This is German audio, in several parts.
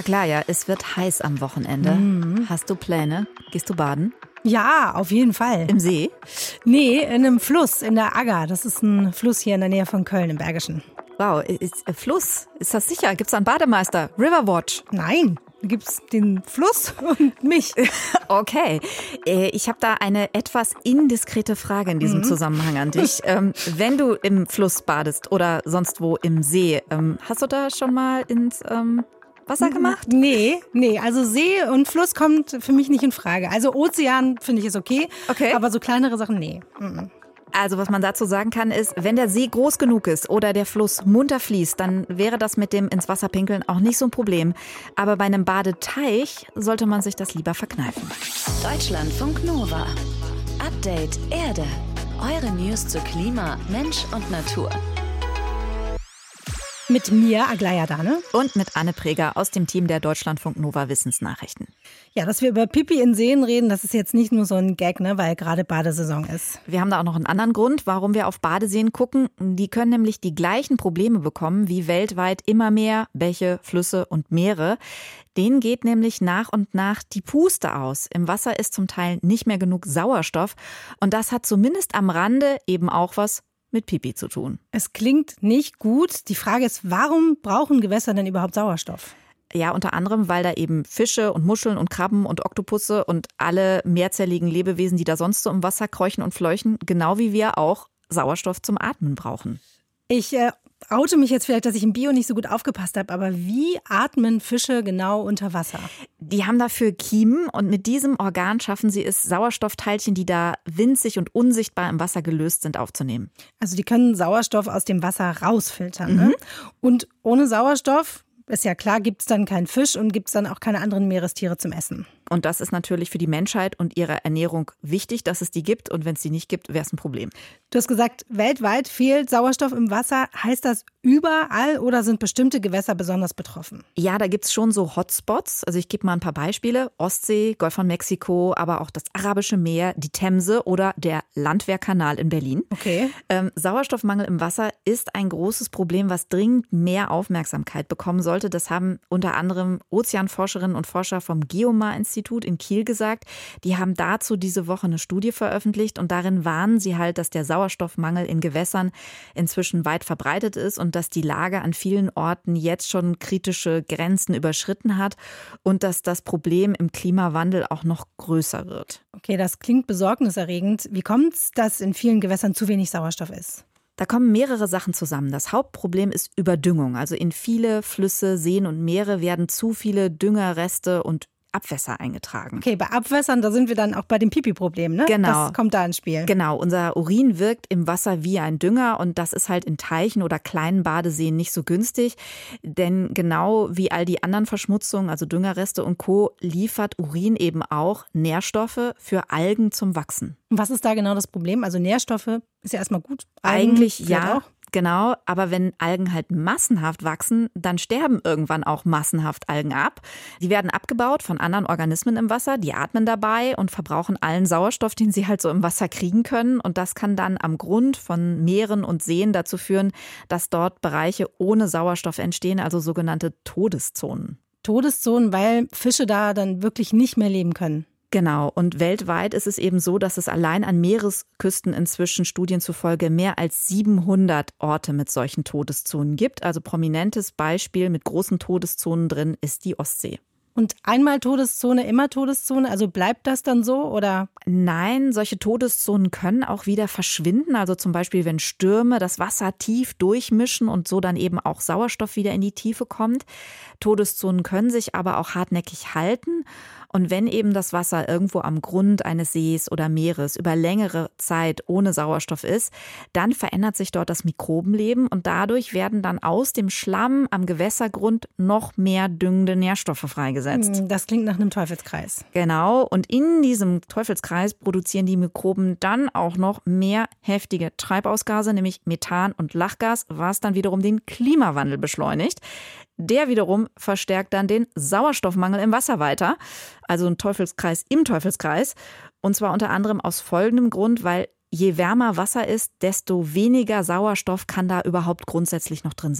Aglaja, es wird heiß am Wochenende. Hast du Pläne? Gehst du baden? Ja, auf jeden Fall. Im See? Nee, in einem Fluss, in der Agger. Das ist ein Fluss hier in der Nähe von Köln im Bergischen. Wow, Fluss? Ist das sicher? Gibt's da einen Bademeister? Riverwatch? Nein, da gibt's den Fluss und mich. Okay, ich habe da eine etwas indiskrete Frage in diesem Zusammenhang an dich. Wenn du im Fluss badest oder sonst wo im See, hast du da schon mal ins Wasser gemacht? Nee, also See und Fluss kommt für mich nicht in Frage. Also Ozean finde ich ist okay, aber so kleinere Sachen, nee. Also was man dazu sagen kann ist, wenn der See groß genug ist oder der Fluss munter fließt, dann wäre das mit dem ins Wasser pinkeln auch nicht so ein Problem. Aber bei einem Badeteich sollte man sich das lieber verkneifen. Deutschlandfunk Nova. Update Erde. Eure News zu Klima, Mensch und Natur. Mit mir, Aglaja Dane. Und mit Anne Preger aus dem Team der Deutschlandfunk Nova Wissensnachrichten. Ja, dass wir über Pipi in Seen reden, das ist jetzt nicht nur so ein Gag, ne, weil gerade Badesaison ist. Wir haben da auch noch einen anderen Grund, warum wir auf Badeseen gucken. Die können nämlich die gleichen Probleme bekommen wie weltweit immer mehr Bäche, Flüsse und Meere. Denen geht nämlich nach und nach die Puste aus. Im Wasser ist zum Teil nicht mehr genug Sauerstoff. Und das hat zumindest am Rande eben auch was mit Pipi zu tun. Es klingt nicht gut. Die Frage ist, warum brauchen Gewässer denn überhaupt Sauerstoff? Ja, unter anderem, weil da eben Fische und Muscheln und Krabben und Oktopusse und alle mehrzelligen Lebewesen, die da sonst so im Wasser kräuchen und fleuchen, genau wie wir auch Sauerstoff zum Atmen brauchen. Ich oute mich jetzt vielleicht, dass ich im Bio nicht so gut aufgepasst habe, aber wie atmen Fische genau unter Wasser? Die haben dafür Kiemen und mit diesem Organ schaffen sie es, Sauerstoffteilchen, die da winzig und unsichtbar im Wasser gelöst sind, aufzunehmen. Also die können Sauerstoff aus dem Wasser rausfiltern, ne? Und ohne Sauerstoff, ist ja klar, gibt es dann keinen Fisch und gibt es dann auch keine anderen Meerestiere zum Essen. Und das ist natürlich für die Menschheit und ihre Ernährung wichtig, dass es die gibt. Und wenn es die nicht gibt, wäre es ein Problem. Du hast gesagt, weltweit fehlt Sauerstoff im Wasser. Heißt das überall oder sind bestimmte Gewässer besonders betroffen? Ja, da gibt es schon so Hotspots. Also ich gebe mal ein paar Beispiele. Ostsee, Golf von Mexiko, aber auch das Arabische Meer, die Themse oder der Landwehrkanal in Berlin. Okay. Sauerstoffmangel im Wasser ist ein großes Problem, was dringend mehr Aufmerksamkeit bekommen sollte. Das haben unter anderem Ozeanforscherinnen und Forscher vom Geomar-Institut in Kiel gesagt. Die haben dazu diese Woche eine Studie veröffentlicht und darin warnen sie halt, dass der Sauerstoffmangel in Gewässern inzwischen weit verbreitet ist und dass die Lage an vielen Orten jetzt schon kritische Grenzen überschritten hat und dass das Problem im Klimawandel auch noch größer wird. Okay, das klingt besorgniserregend. Wie kommt es, dass in vielen Gewässern zu wenig Sauerstoff ist? Da kommen mehrere Sachen zusammen. Das Hauptproblem ist Überdüngung. Also in viele Flüsse, Seen und Meere werden zu viele Düngerreste und Abwässer eingetragen. Okay, bei Abwässern, da sind wir dann auch bei dem Pipi-Problem, ne? Genau. Das kommt da ins Spiel. Genau, unser Urin wirkt im Wasser wie ein Dünger und das ist halt in Teichen oder kleinen Badeseen nicht so günstig, denn genau wie all die anderen Verschmutzungen, also Düngerreste und Co., liefert Urin eben auch Nährstoffe für Algen zum Wachsen. Und was ist da genau das Problem? Also Nährstoffe ist ja erstmal gut. Eigentlich ja. Auch. Genau, aber wenn Algen halt massenhaft wachsen, dann sterben irgendwann auch massenhaft Algen ab. Die werden abgebaut von anderen Organismen im Wasser, die atmen dabei und verbrauchen allen Sauerstoff, den sie halt so im Wasser kriegen können. Und das kann dann am Grund von Meeren und Seen dazu führen, dass dort Bereiche ohne Sauerstoff entstehen, also sogenannte Todeszonen. Todeszonen, weil Fische da dann wirklich nicht mehr leben können. Genau. Und weltweit ist es eben so, dass es allein an Meeresküsten inzwischen Studien zufolge mehr als 700 Orte mit solchen Todeszonen gibt. Also prominentes Beispiel mit großen Todeszonen drin ist die Ostsee. Und einmal Todeszone, immer Todeszone? Also bleibt das dann so oder? Nein, solche Todeszonen können auch wieder verschwinden. Also zum Beispiel, wenn Stürme das Wasser tief durchmischen und so dann eben auch Sauerstoff wieder in die Tiefe kommt. Todeszonen können sich aber auch hartnäckig halten. Und wenn eben das Wasser irgendwo am Grund eines Sees oder Meeres über längere Zeit ohne Sauerstoff ist, dann verändert sich dort das Mikrobenleben und dadurch werden dann aus dem Schlamm am Gewässergrund noch mehr düngende Nährstoffe freigesetzt. Das klingt nach einem Teufelskreis. Genau, und in diesem Teufelskreis produzieren die Mikroben dann auch noch mehr heftige Treibhausgase, nämlich Methan und Lachgas, was dann wiederum den Klimawandel beschleunigt. Der wiederum verstärkt dann den Sauerstoffmangel im Wasser weiter. Also ein Teufelskreis im Teufelskreis. Und zwar unter anderem aus folgendem Grund, weil je wärmer Wasser ist, desto weniger Sauerstoff kann da überhaupt grundsätzlich noch drin sein.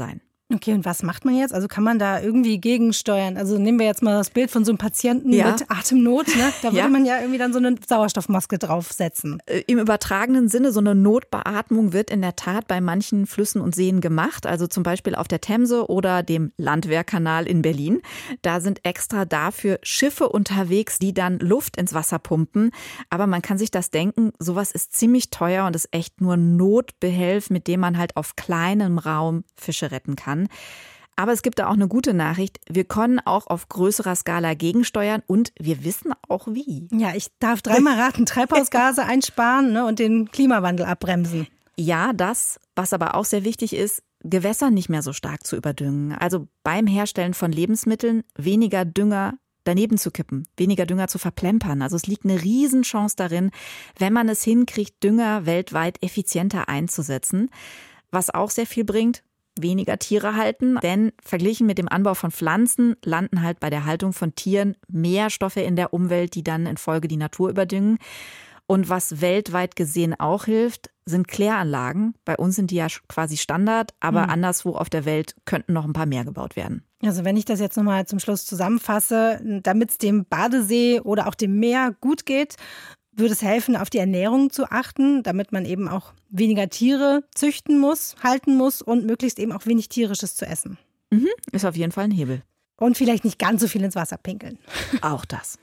Okay, und was macht man jetzt? Also kann man da irgendwie gegensteuern? Also nehmen wir jetzt mal das Bild von so einem Patienten mit Atemnot. Ne? Da würde man ja irgendwie dann so eine Sauerstoffmaske draufsetzen. Im übertragenen Sinne, so eine Notbeatmung wird in der Tat bei manchen Flüssen und Seen gemacht. Also zum Beispiel auf der Themse oder dem Landwehrkanal in Berlin. Da sind extra dafür Schiffe unterwegs, die dann Luft ins Wasser pumpen. Aber man kann sich das denken, sowas ist ziemlich teuer und ist echt nur Notbehelf, mit dem man halt auf kleinem Raum Fische retten kann. Aber es gibt da auch eine gute Nachricht. Wir können auch auf größerer Skala gegensteuern und wir wissen auch wie. Ja, ich darf 3-mal raten, Treibhausgase einsparen, ne, und den Klimawandel abbremsen. Ja, das, was aber auch sehr wichtig ist, Gewässer nicht mehr so stark zu überdüngen. Also beim Herstellen von Lebensmitteln weniger Dünger daneben zu kippen, weniger Dünger zu verplempern. Also es liegt eine Riesenchance darin, wenn man es hinkriegt, Dünger weltweit effizienter einzusetzen. Was auch sehr viel bringt, weniger Tiere halten, denn verglichen mit dem Anbau von Pflanzen landen halt bei der Haltung von Tieren mehr Stoffe in der Umwelt, die dann in Folge die Natur überdüngen. Und was weltweit gesehen auch hilft, sind Kläranlagen. Bei uns sind die ja quasi Standard, aber anderswo auf der Welt könnten noch ein paar mehr gebaut werden. Also wenn ich das jetzt nochmal zum Schluss zusammenfasse, damit es dem Badesee oder auch dem Meer gut geht, würde es helfen, auf die Ernährung zu achten, damit man eben auch weniger Tiere züchten muss, halten muss und möglichst eben auch wenig Tierisches zu essen. Ist auf jeden Fall ein Hebel. Und vielleicht nicht ganz so viel ins Wasser pinkeln. Auch das.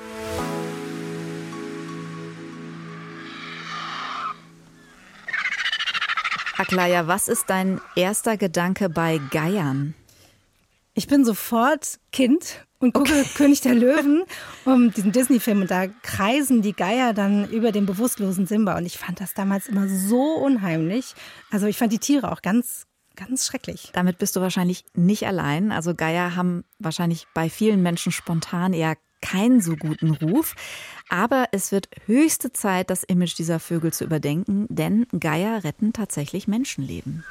Aglaya, was ist dein erster Gedanke bei Geiern? Ich bin sofort Kind und gucke König der Löwen, diesen Disney-Film. Und da kreisen die Geier dann über den bewusstlosen Simba. Und ich fand das damals immer so unheimlich. Also ich fand die Tiere auch ganz, ganz schrecklich. Damit bist du wahrscheinlich nicht allein. Also Geier haben wahrscheinlich bei vielen Menschen spontan eher keinen so guten Ruf. Aber es wird höchste Zeit, das Image dieser Vögel zu überdenken. Denn Geier retten tatsächlich Menschenleben.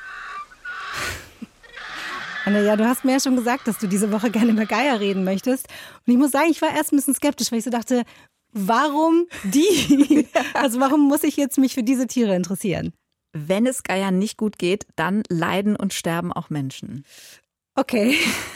Anna, ja, du hast mir ja schon gesagt, dass du diese Woche gerne über Geier reden möchtest. Und ich muss sagen, ich war erst ein bisschen skeptisch, weil ich so dachte, warum die? Also warum muss ich jetzt mich für diese Tiere interessieren? Wenn es Geiern nicht gut geht, dann leiden und sterben auch Menschen. Okay.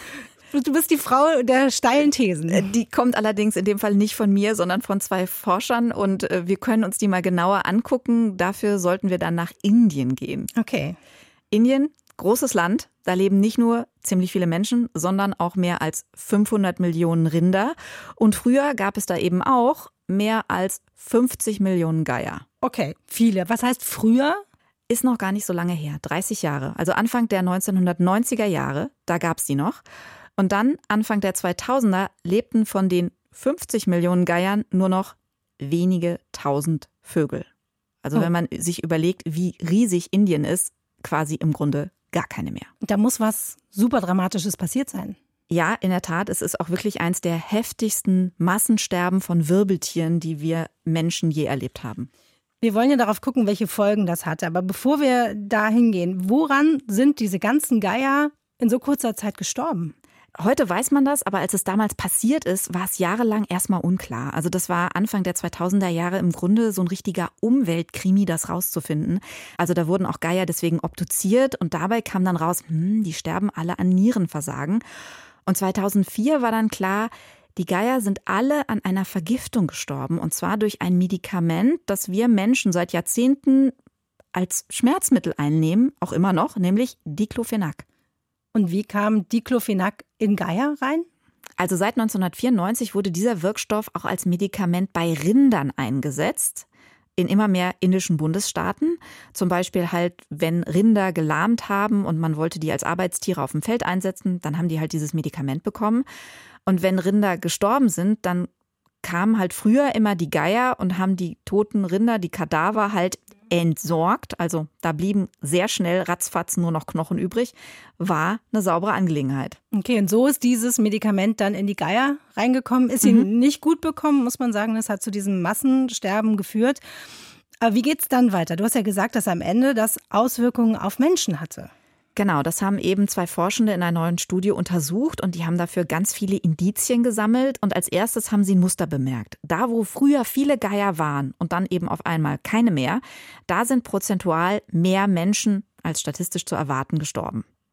Du bist die Frau der steilen Thesen. Die kommt allerdings in dem Fall nicht von mir, sondern von 2 Forschern. Und wir können uns die mal genauer angucken. Dafür sollten wir dann nach Indien gehen. Okay. Indien, großes Land. Da leben nicht nur ziemlich viele Menschen, sondern auch mehr als 500 Millionen Rinder. Und früher gab es da eben auch mehr als 50 Millionen Geier. Okay, viele. Was heißt früher? Ist noch gar nicht so lange her, 30 Jahre. Also Anfang der 1990er Jahre, da gab es die noch. Und dann, Anfang der 2000er, lebten von den 50 Millionen Geiern nur noch wenige tausend Vögel. Also wenn man sich überlegt, wie riesig Indien ist, quasi im Grunde gar keine mehr. Da muss was super Dramatisches passiert sein. Ja, in der Tat, es ist auch wirklich eins der heftigsten Massensterben von Wirbeltieren, die wir Menschen je erlebt haben. Wir wollen ja darauf gucken, welche Folgen das hatte. Aber bevor wir da hingehen, woran sind diese ganzen Geier in so kurzer Zeit gestorben? Heute weiß man das, aber als es damals passiert ist, war es jahrelang erstmal unklar. Also das war Anfang der 2000er Jahre im Grunde so ein richtiger Umweltkrimi, das rauszufinden. Also da wurden auch Geier deswegen obduziert und dabei kam dann raus, die sterben alle an Nierenversagen. Und 2004 war dann klar, die Geier sind alle an einer Vergiftung gestorben und zwar durch ein Medikament, das wir Menschen seit Jahrzehnten als Schmerzmittel einnehmen, auch immer noch, nämlich Diclofenac. Und wie kam Diclofenac in Geier rein? Also seit 1994 wurde dieser Wirkstoff auch als Medikament bei Rindern eingesetzt. In immer mehr indischen Bundesstaaten. Zum Beispiel halt, wenn Rinder gelahmt haben und man wollte die als Arbeitstiere auf dem Feld einsetzen, dann haben die halt dieses Medikament bekommen. Und wenn Rinder gestorben sind, dann kamen halt früher immer die Geier und haben die toten Rinder, die Kadaver halt entsorgt. Also da blieben sehr schnell ratzfatz nur noch Knochen übrig. War eine saubere Angelegenheit. Okay, und so ist dieses Medikament dann in die Geier reingekommen. Ist ihn nicht gut bekommen, muss man sagen. Das hat zu diesem Massensterben geführt. Aber wie geht's dann weiter? Du hast ja gesagt, dass am Ende das Auswirkungen auf Menschen hatte. Genau, das haben eben 2 Forschende in einer neuen Studie untersucht und die haben dafür ganz viele Indizien gesammelt und als erstes haben sie ein Muster bemerkt. Da, wo früher viele Geier waren und dann eben auf einmal keine mehr, da sind prozentual mehr Menschen als statistisch zu erwarten gestorben.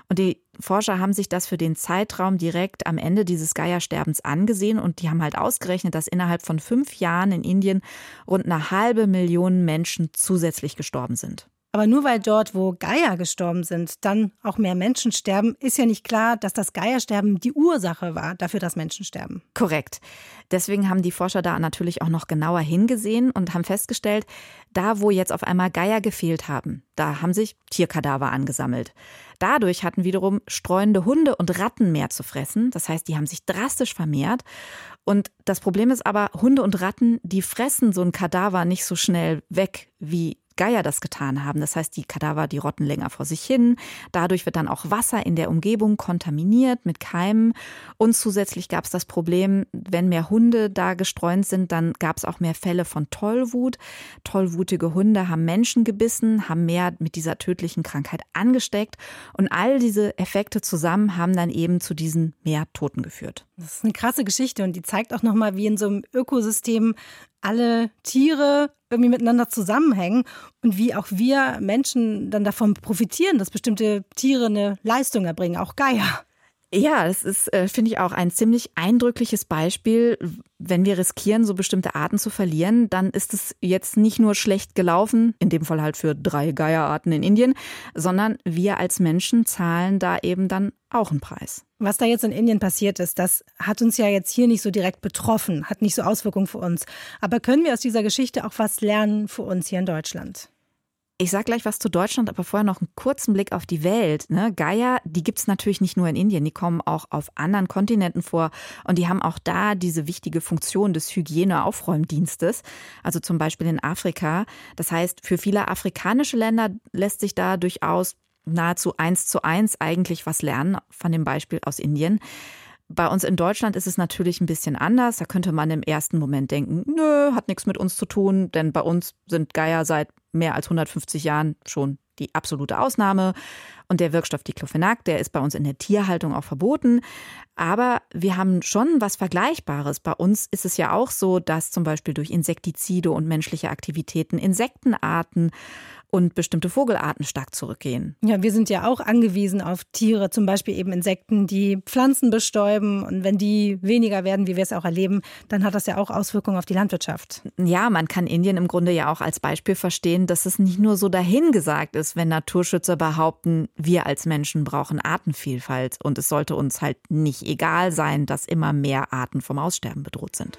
Und die Forscher haben sich das für den Zeitraum direkt am Ende dieses Geiersterbens angesehen und die haben halt ausgerechnet, dass innerhalb von 5 Jahren in Indien rund 500.000 Menschen zusätzlich gestorben sind. Aber nur weil dort, wo Geier gestorben sind, dann auch mehr Menschen sterben, ist ja nicht klar, dass das Geiersterben die Ursache war dafür, dass Menschen sterben. Korrekt. Deswegen haben die Forscher da natürlich auch noch genauer hingesehen und haben festgestellt, da wo jetzt auf einmal Geier gefehlt haben, da haben sich Tierkadaver angesammelt. Dadurch hatten wiederum streunende Hunde und Ratten mehr zu fressen. Das heißt, die haben sich drastisch vermehrt. Und das Problem ist aber, Hunde und Ratten, die fressen so ein Kadaver nicht so schnell weg, wie Geier das getan haben. Das heißt, die Kadaver, die rotten länger vor sich hin. Dadurch wird dann auch Wasser in der Umgebung kontaminiert mit Keimen. Und zusätzlich gab es das Problem, wenn mehr Hunde da gestreunt sind, dann gab es auch mehr Fälle von Tollwut. Tollwutige Hunde haben Menschen gebissen, haben mehr mit dieser tödlichen Krankheit angesteckt. Und all diese Effekte zusammen haben dann eben zu diesen mehr Toten geführt. Das ist eine krasse Geschichte und die zeigt auch nochmal, wie in so einem Ökosystem alle Tiere irgendwie miteinander zusammenhängen und wie auch wir Menschen dann davon profitieren, dass bestimmte Tiere eine Leistung erbringen, auch Geier. Ja, das ist, finde ich, auch ein ziemlich eindrückliches Beispiel. Wenn wir riskieren, so bestimmte Arten zu verlieren, dann ist es jetzt nicht nur schlecht gelaufen, in dem Fall halt für 3 Geierarten in Indien, sondern wir als Menschen zahlen da eben dann auch einen Preis. Was da jetzt in Indien passiert ist, das hat uns ja jetzt hier nicht so direkt betroffen, hat nicht so Auswirkungen für uns. Aber können wir aus dieser Geschichte auch was lernen für uns hier in Deutschland? Ich sage gleich was zu Deutschland, aber vorher noch einen kurzen Blick auf die Welt. Geier, die gibt es natürlich nicht nur in Indien, die kommen auch auf anderen Kontinenten vor und die haben auch da diese wichtige Funktion des Hygieneaufräumdienstes, also zum Beispiel in Afrika. Das heißt, für viele afrikanische Länder lässt sich da durchaus nahezu 1:1 eigentlich was lernen von dem Beispiel aus Indien. Bei uns in Deutschland ist es natürlich ein bisschen anders. Da könnte man im ersten Moment denken, nö, hat nichts mit uns zu tun, denn bei uns sind Geier seit mehr als 150 Jahren schon die absolute Ausnahme. Und der Wirkstoff Diclofenac, der ist bei uns in der Tierhaltung auch verboten. Aber wir haben schon was Vergleichbares. Bei uns ist es ja auch so, dass zum Beispiel durch Insektizide und menschliche Aktivitäten Insektenarten und bestimmte Vogelarten stark zurückgehen. Ja, wir sind ja auch angewiesen auf Tiere, zum Beispiel eben Insekten, die Pflanzen bestäuben. Und wenn die weniger werden, wie wir es auch erleben, dann hat das ja auch Auswirkungen auf die Landwirtschaft. Ja, man kann Indien im Grunde ja auch als Beispiel verstehen, dass es nicht nur so dahingesagt ist, wenn Naturschützer behaupten, wir als Menschen brauchen Artenvielfalt. Und es sollte uns halt nicht egal sein, dass immer mehr Arten vom Aussterben bedroht sind.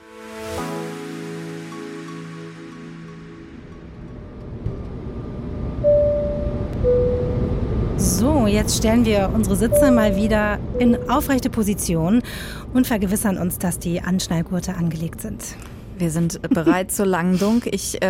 So, jetzt stellen wir unsere Sitze mal wieder in aufrechte Position und vergewissern uns, dass die Anschnallgurte angelegt sind. Wir sind bereit zur Landung.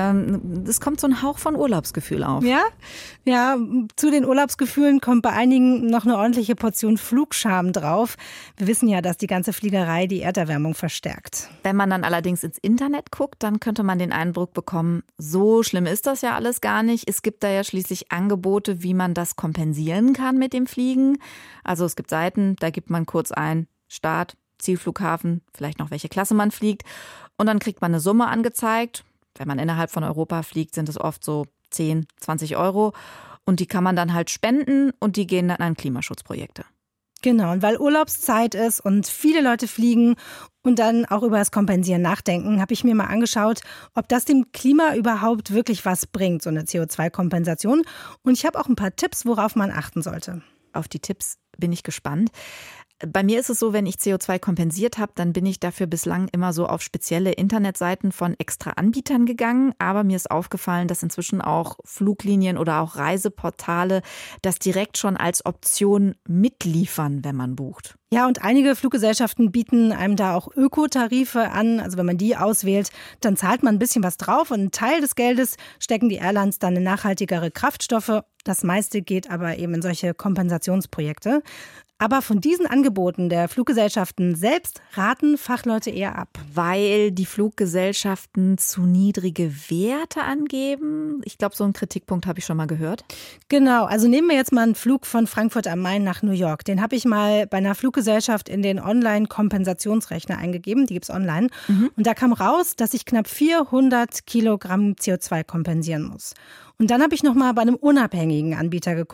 Es kommt so ein Hauch von Urlaubsgefühl auf. Ja, zu den Urlaubsgefühlen kommt bei einigen noch eine ordentliche Portion Flugscham drauf. Wir wissen ja, dass die ganze Fliegerei die Erderwärmung verstärkt. Wenn man dann allerdings ins Internet guckt, dann könnte man den Eindruck bekommen, so schlimm ist das ja alles gar nicht. Es gibt da ja schließlich Angebote, wie man das kompensieren kann mit dem Fliegen. Also es gibt Seiten, da gibt man kurz ein Start, Zielflughafen, vielleicht noch welche Klasse man fliegt. Und dann kriegt man eine Summe angezeigt. Wenn man innerhalb von Europa fliegt, sind es oft so 10, 20 Euro. Und die kann man dann halt spenden und die gehen dann an Klimaschutzprojekte. Genau, und weil Urlaubszeit ist und viele Leute fliegen und dann auch über das Kompensieren nachdenken, habe ich mir mal angeschaut, ob das dem Klima überhaupt wirklich was bringt, so eine CO2-Kompensation. Und ich habe auch ein paar Tipps, worauf man achten sollte. Auf die Tipps bin ich gespannt. Bei mir ist es so, wenn ich CO2 kompensiert habe, dann bin ich dafür bislang immer so auf spezielle Internetseiten von extra Anbietern gegangen. Aber mir ist aufgefallen, dass inzwischen auch Fluglinien oder auch Reiseportale das direkt schon als Option mitliefern, wenn man bucht. Ja, und einige Fluggesellschaften bieten einem da auch Ökotarife an. Also wenn man die auswählt, dann zahlt man ein bisschen was drauf und einen Teil des Geldes stecken die Airlines dann in nachhaltigere Kraftstoffe. Das meiste geht aber eben in solche Kompensationsprojekte. Aber von diesen Angeboten der Fluggesellschaften selbst raten Fachleute eher ab. Weil die Fluggesellschaften zu niedrige Werte angeben? Ich glaube, so einen Kritikpunkt habe ich schon mal gehört. Genau, also nehmen wir jetzt mal einen Flug von Frankfurt am Main nach New York. Den habe ich mal bei einer Fluggesellschaft in den Online-Kompensationsrechner eingegeben. Die gibt es online. Und da kam raus, dass ich knapp 400 Kilogramm CO2 kompensieren muss. Und dann habe ich noch mal bei einem unabhängigen Anbieter geguckt.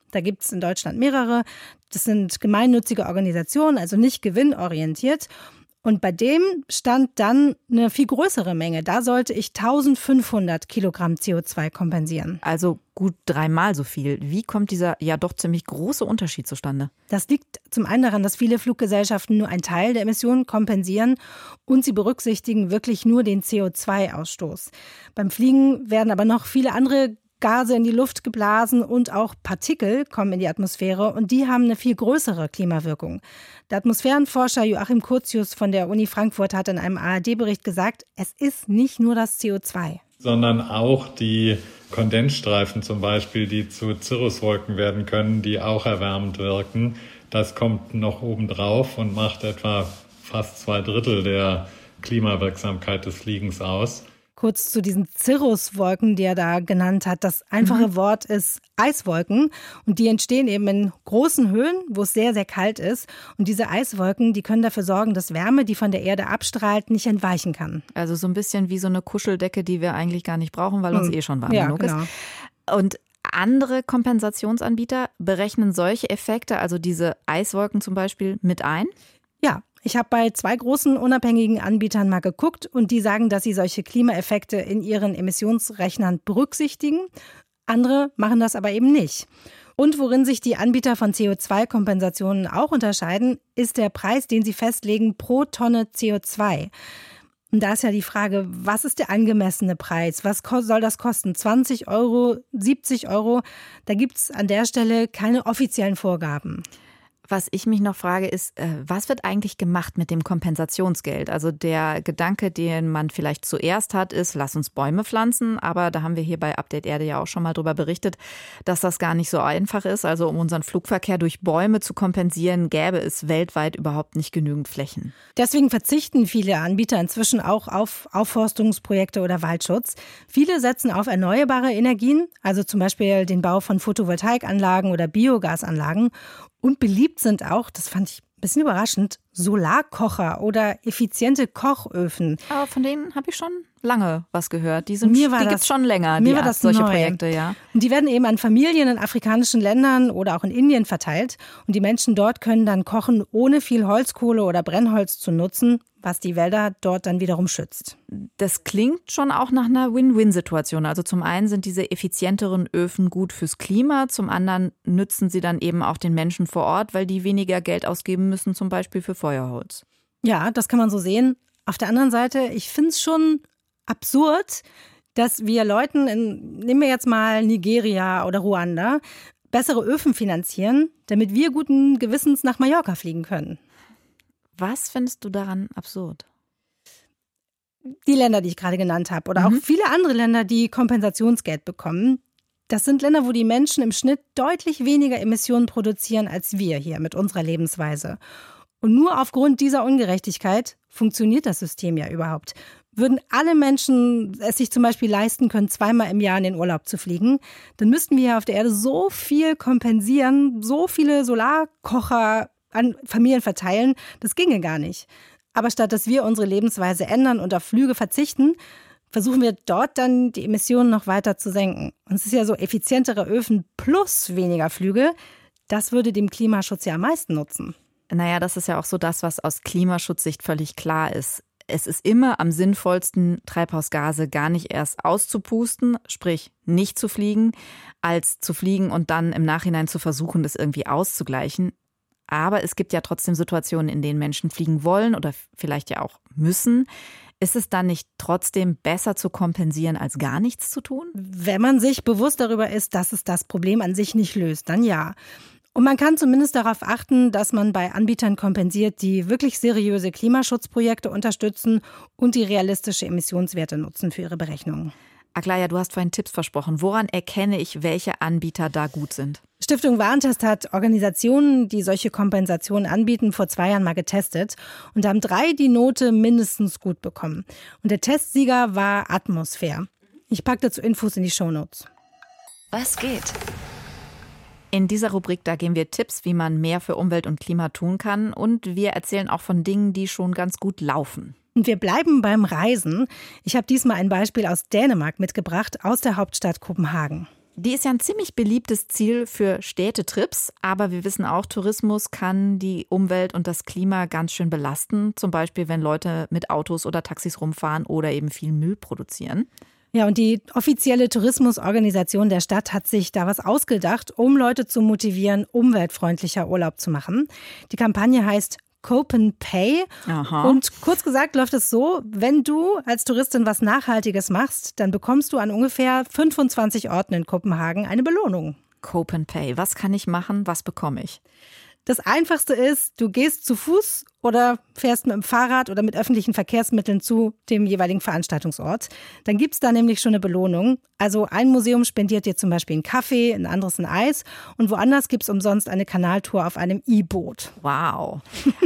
Da gibt es in Deutschland mehrere. Das sind gemeinnützige Organisationen, also nicht gewinnorientiert. Und bei dem stand dann eine viel größere Menge. Da sollte ich 1500 Kilogramm CO2 kompensieren. Also gut 3-mal so viel. Wie kommt dieser ja doch ziemlich große Unterschied zustande? Das liegt zum einen daran, dass viele Fluggesellschaften nur einen Teil der Emissionen kompensieren und sie berücksichtigen wirklich nur den CO2-Ausstoß. Beim Fliegen werden aber noch viele andere Gase in die Luft geblasen und auch Partikel kommen in die Atmosphäre und die haben eine viel größere Klimawirkung. Der Atmosphärenforscher Joachim Curtius von der Uni Frankfurt hat in einem ARD-Bericht gesagt, es ist nicht nur das CO2. Sondern auch die Kondensstreifen zum Beispiel, die zu Cirruswolken werden können, die auch erwärmend wirken. Das kommt noch obendrauf und macht etwa fast 2/3 der Klimawirksamkeit des Fliegens aus. Kurz zu diesen Cirruswolken, die er da genannt hat. Das einfache Wort ist Eiswolken und die entstehen eben in großen Höhen, wo es sehr, sehr kalt ist. Und diese Eiswolken, die können dafür sorgen, dass Wärme, die von der Erde abstrahlt, nicht entweichen kann. Also so ein bisschen wie so eine Kuscheldecke, die wir eigentlich gar nicht brauchen, weil uns schon warm genug ist. Und andere Kompensationsanbieter berechnen solche Effekte, also diese Eiswolken zum Beispiel, mit ein? Ja. Ich habe bei 2 großen unabhängigen Anbietern mal geguckt und die sagen, dass sie solche Klimaeffekte in ihren Emissionsrechnern berücksichtigen. Andere machen das aber eben nicht. Und worin sich die Anbieter von CO2-Kompensationen auch unterscheiden, ist der Preis, den sie festlegen pro Tonne CO2. Und da ist ja die Frage, was ist der angemessene Preis? Was soll das kosten? 20 Euro, 70 Euro? Da gibt es an der Stelle keine offiziellen Vorgaben. Was ich mich noch frage, ist, was wird eigentlich gemacht mit dem Kompensationsgeld? Also der Gedanke, den man vielleicht zuerst hat, ist, lass uns Bäume pflanzen. Aber da haben wir hier bei Update Erde ja auch schon mal drüber berichtet, dass das gar nicht so einfach ist. Also um unseren Flugverkehr durch Bäume zu kompensieren, gäbe es weltweit überhaupt nicht genügend Flächen. Deswegen verzichten viele Anbieter inzwischen auch auf Aufforstungsprojekte oder Waldschutz. Viele setzen auf erneuerbare Energien, also zum Beispiel den Bau von Photovoltaikanlagen oder Biogasanlagen. Und beliebt sind auch, das fand ich ein bisschen überraschend, Solarkocher oder effiziente Kochöfen. Aber von denen habe ich schon lange was gehört. Die gibt es schon länger, solche Projekte, ja. Und die werden eben an Familien in afrikanischen Ländern oder auch in Indien verteilt. Und die Menschen dort können dann kochen, ohne viel Holzkohle oder Brennholz zu nutzen, was die Wälder dort dann wiederum schützt. Das klingt schon auch nach einer Win-Win-Situation. Also zum einen sind diese effizienteren Öfen gut fürs Klima, zum anderen nützen sie dann eben auch den Menschen vor Ort, weil die weniger Geld ausgeben müssen, zum Beispiel für Feuerholz. Ja, das kann man so sehen. Auf der anderen Seite, ich finde es schon absurd, dass wir Leuten nehmen wir jetzt mal Nigeria oder Ruanda, bessere Öfen finanzieren, damit wir guten Gewissens nach Mallorca fliegen können. Was findest du daran absurd? Die Länder, die ich gerade genannt habe oder auch viele andere Länder, die Kompensationsgeld bekommen, das sind Länder, wo die Menschen im Schnitt deutlich weniger Emissionen produzieren als wir hier mit unserer Lebensweise. Und nur aufgrund dieser Ungerechtigkeit funktioniert das System ja überhaupt. Würden alle Menschen es sich zum Beispiel leisten können, 2-mal im Jahr in den Urlaub zu fliegen, dann müssten wir hier auf der Erde so viel kompensieren, so viele Solarkocher an Familien verteilen, das ginge gar nicht. Aber statt dass wir unsere Lebensweise ändern und auf Flüge verzichten, versuchen wir dort dann die Emissionen noch weiter zu senken. Und es ist ja so, effizientere Öfen plus weniger Flüge, das würde dem Klimaschutz ja am meisten nutzen. Naja, das ist ja auch so das, was aus Klimaschutzsicht völlig klar ist. Es ist immer am sinnvollsten, Treibhausgase gar nicht erst auszupusten, sprich nicht zu fliegen, als zu fliegen und dann im Nachhinein zu versuchen, das irgendwie auszugleichen. Aber es gibt ja trotzdem Situationen, in denen Menschen fliegen wollen oder vielleicht ja auch müssen. Ist es dann nicht trotzdem besser zu kompensieren, als gar nichts zu tun? Wenn man sich bewusst darüber ist, dass es das Problem an sich nicht löst, dann ja. Und man kann zumindest darauf achten, dass man bei Anbietern kompensiert, die wirklich seriöse Klimaschutzprojekte unterstützen und die realistische Emissionswerte nutzen für ihre Berechnungen. Aglaja, du hast vorhin Tipps versprochen. Woran erkenne ich, welche Anbieter da gut sind? Stiftung Warentest hat Organisationen, die solche Kompensationen anbieten, vor 2 Jahren mal getestet. Und da haben 3 die Note mindestens gut bekommen. Und der Testsieger war Atmosphäre. Ich packe dazu Infos in die Shownotes. Was geht? In dieser Rubrik, da geben wir Tipps, wie man mehr für Umwelt und Klima tun kann. Und wir erzählen auch von Dingen, die schon ganz gut laufen. Und wir bleiben beim Reisen. Ich habe diesmal ein Beispiel aus Dänemark mitgebracht, aus der Hauptstadt Kopenhagen. Die ist ja ein ziemlich beliebtes Ziel für Städtetrips, aber wir wissen auch, Tourismus kann die Umwelt und das Klima ganz schön belasten. Zum Beispiel, wenn Leute mit Autos oder Taxis rumfahren oder eben viel Müll produzieren. Ja, und die offizielle Tourismusorganisation der Stadt hat sich da was ausgedacht, um Leute zu motivieren, umweltfreundlicher Urlaub zu machen. Die Kampagne heißt Copen Pay. Aha. Und kurz gesagt läuft es so, wenn du als Touristin was Nachhaltiges machst, dann bekommst du an ungefähr 25 Orten in Kopenhagen eine Belohnung. Copen Pay. Was kann ich machen? Was bekomme ich? Das Einfachste ist, du gehst zu Fuß oder fährst mit dem Fahrrad oder mit öffentlichen Verkehrsmitteln zu dem jeweiligen Veranstaltungsort. Dann gibt es da nämlich schon eine Belohnung. Also ein Museum spendiert dir zum Beispiel einen Kaffee, ein anderes ein Eis und woanders gibt es umsonst eine Kanaltour auf einem E-Boot. Wow.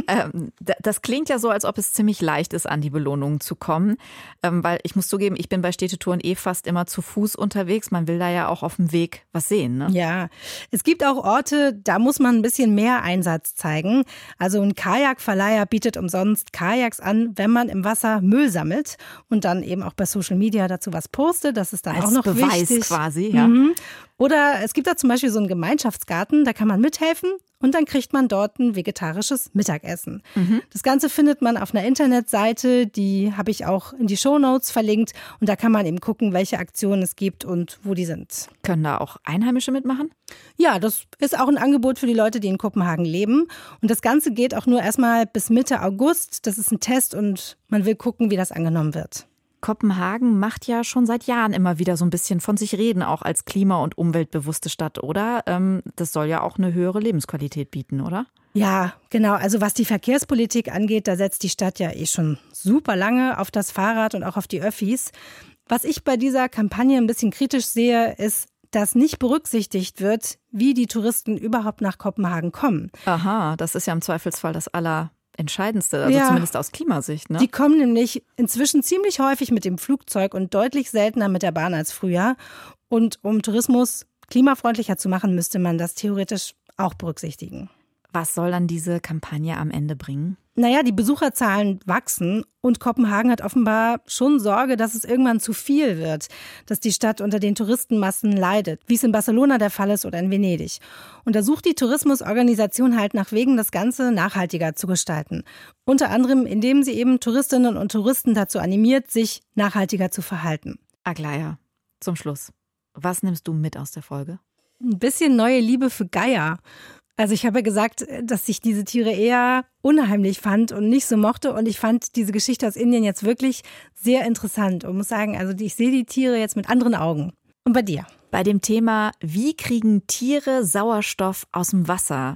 Das klingt ja so, als ob es ziemlich leicht ist, an die Belohnungen zu kommen. Weil ich muss zugeben, ich bin bei Städtetouren fast immer zu Fuß unterwegs. Man will da ja auch auf dem Weg was sehen, ne? Ja, es gibt auch Orte, da muss man ein bisschen mehr Einsatz zeigen. Also ein Kajakverleiher bietet umsonst Kajaks an, wenn man im Wasser Müll sammelt und dann eben auch bei Social Media dazu was postet. Das ist dann als auch noch Beweis wichtig. Quasi, ja. Oder es gibt da zum Beispiel so einen Gemeinschaftsgarten, da kann man mithelfen und dann kriegt man dort ein vegetarisches Mittagessen. Das Ganze findet man auf einer Internetseite, die habe ich auch in die Shownotes verlinkt und da kann man eben gucken, welche Aktionen es gibt und wo die sind. Können da auch Einheimische mitmachen? Ja, das ist auch ein Angebot für die Leute, die in Kopenhagen leben. Und das Ganze geht auch nur erstmal bis Mitte August. Das ist ein Test und man will gucken, wie das angenommen wird. Kopenhagen macht ja schon seit Jahren immer wieder so ein bisschen von sich reden, auch als klima- und umweltbewusste Stadt, oder? Das soll ja auch eine höhere Lebensqualität bieten, oder? Ja, genau. Also was die Verkehrspolitik angeht, da setzt die Stadt ja schon super lange auf das Fahrrad und auch auf die Öffis. Was ich bei dieser Kampagne ein bisschen kritisch sehe, ist, dass nicht berücksichtigt wird, wie die Touristen überhaupt nach Kopenhagen kommen. Aha, das ist ja im Zweifelsfall das Allerentscheidendste, also Ja. Zumindest aus Klimasicht, ne? Die kommen nämlich inzwischen ziemlich häufig mit dem Flugzeug und deutlich seltener mit der Bahn als früher. Und um Tourismus klimafreundlicher zu machen, müsste man das theoretisch auch berücksichtigen. Was soll dann diese Kampagne am Ende bringen? Naja, die Besucherzahlen wachsen und Kopenhagen hat offenbar schon Sorge, dass es irgendwann zu viel wird, dass die Stadt unter den Touristenmassen leidet, wie es in Barcelona der Fall ist oder in Venedig. Und da sucht die Tourismusorganisation halt nach Wegen, das Ganze nachhaltiger zu gestalten. Unter anderem, indem sie eben Touristinnen und Touristen dazu animiert, sich nachhaltiger zu verhalten. Aglaia, zum Schluss. Was nimmst du mit aus der Folge? Ein bisschen neue Liebe für Geier. Also ich habe ja gesagt, dass ich diese Tiere eher unheimlich fand und nicht so mochte. Und ich fand diese Geschichte aus Indien jetzt wirklich sehr interessant und muss sagen, also ich sehe die Tiere jetzt mit anderen Augen. Und bei dir? Bei dem Thema, wie kriegen Tiere Sauerstoff aus dem Wasser?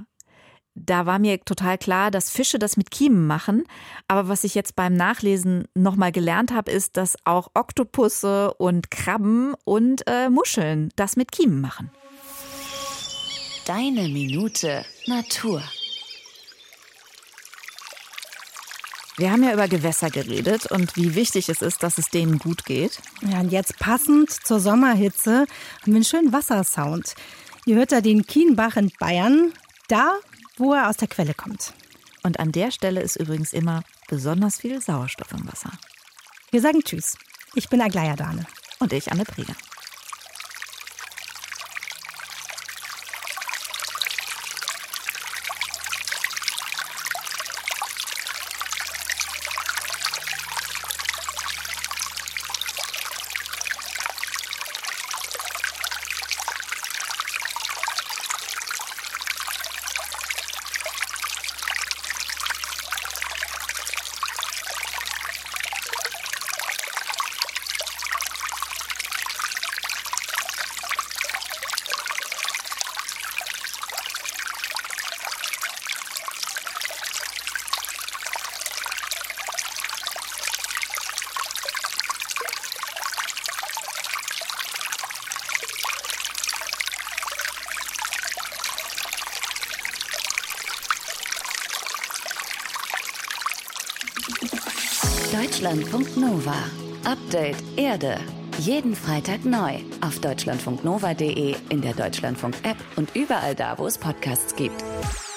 Da war mir total klar, dass Fische das mit Kiemen machen. Aber was ich jetzt beim Nachlesen nochmal gelernt habe, ist, dass auch Oktopusse und Krabben und Muscheln das mit Kiemen machen. Deine Minute Natur. Wir haben ja über Gewässer geredet und wie wichtig es ist, dass es denen gut geht. Ja, und jetzt passend zur Sommerhitze haben wir einen schönen Wassersound. Ihr hört da den Kienbach in Bayern, da, wo er aus der Quelle kommt. Und an der Stelle ist übrigens immer besonders viel Sauerstoff im Wasser. Wir sagen Tschüss. Ich bin Aglaia Dane. Und ich, Anne Preger. Deutschlandfunk Nova. Update Erde. Jeden Freitag neu auf deutschlandfunknova.de, in der Deutschlandfunk-App und überall da, wo es Podcasts gibt.